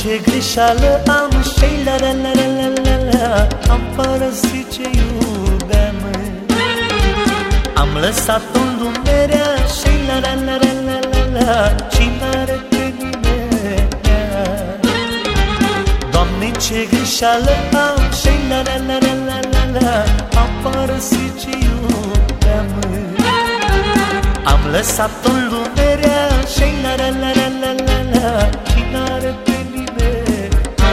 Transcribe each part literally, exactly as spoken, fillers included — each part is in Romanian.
ce greșeală am și la la la la la la, am părăsit ce iubeam. Am lăsat-o în dumerea și la la la la la la la, și n-are pe nimeni. Doamne, ce greșeală am și la la la la la la la, am părăsit ce iubeam. Am lăsat-o în dumerea și la la la la la la la, și n-are pe nimeni.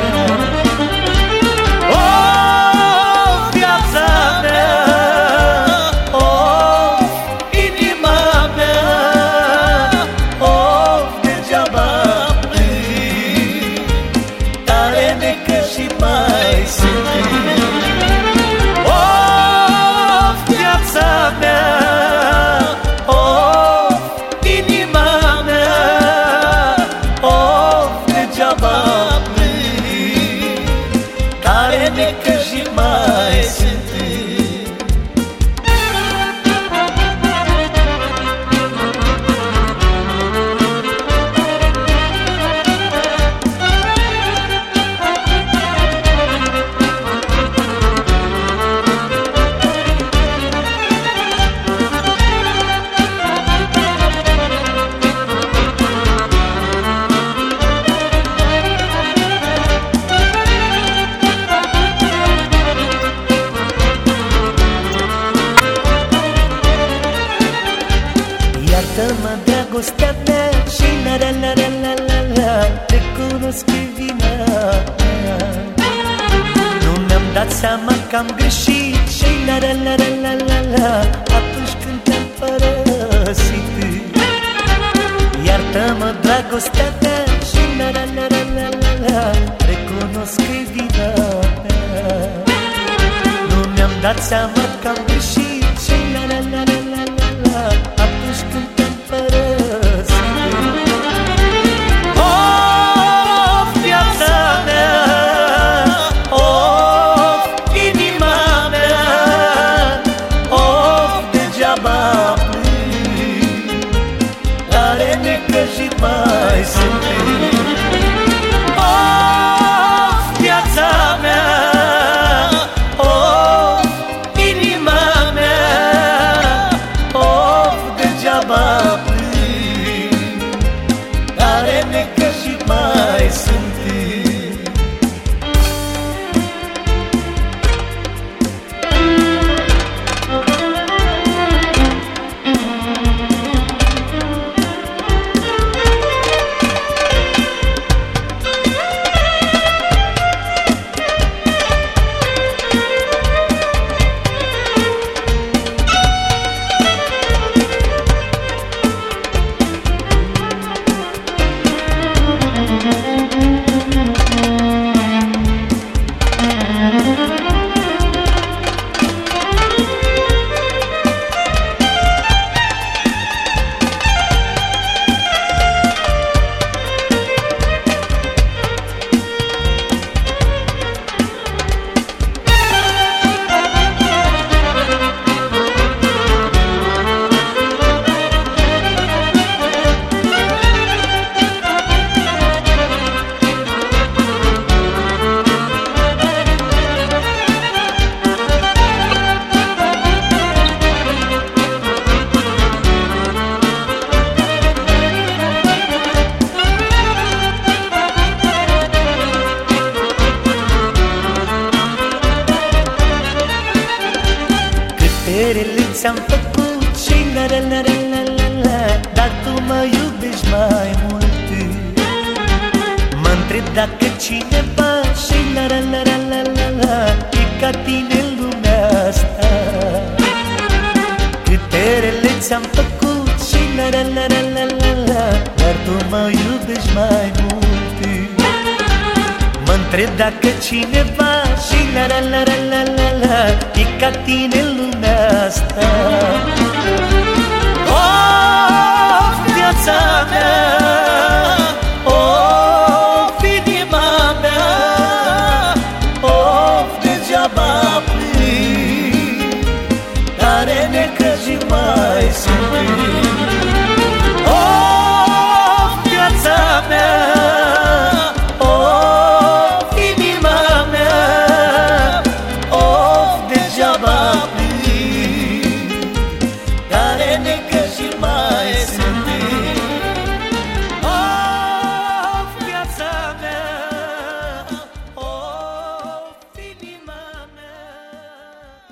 Oh, viața mea, oh, inima mea, oh, degeaba plâng, tare necă și mai sunt. Oh, viața mea, oh, inima mea, oh, degeaba plâng, tare necă și mai sunt. Iartă-mă, dragostea mea, și la la la la la la la, recunosc că vina mea. Nu mi-am dat seama că am greșit, și la la la la la la la, atunci când te-am părăsit. Iartă-mă, dragostea mea, și la la la la la la la, recunosc că vina mea. Nu mi-am dat seama că am greșit, și la la la la la la la, atunci când te-am părăsit. Oh, viața mea, oh, inima mea, oh, degeaba plâng, tare necă și mai sunt. Oh, viața mea, oh, inima mea, oh, degeaba plâng, tare necă și mai sunt. Rele ți-am făcut și la la la la la la, dar tu mă iubești mai mult. Mă întreb dacă cineva și la la la la la la la, e ca tine în lumea asta. Câte rele ți-am făcut și la la la la la la la, dar tu mă iubești mai mult. Mă întreb dacă cineva și la la la la la la, e ca tine în lumea asta.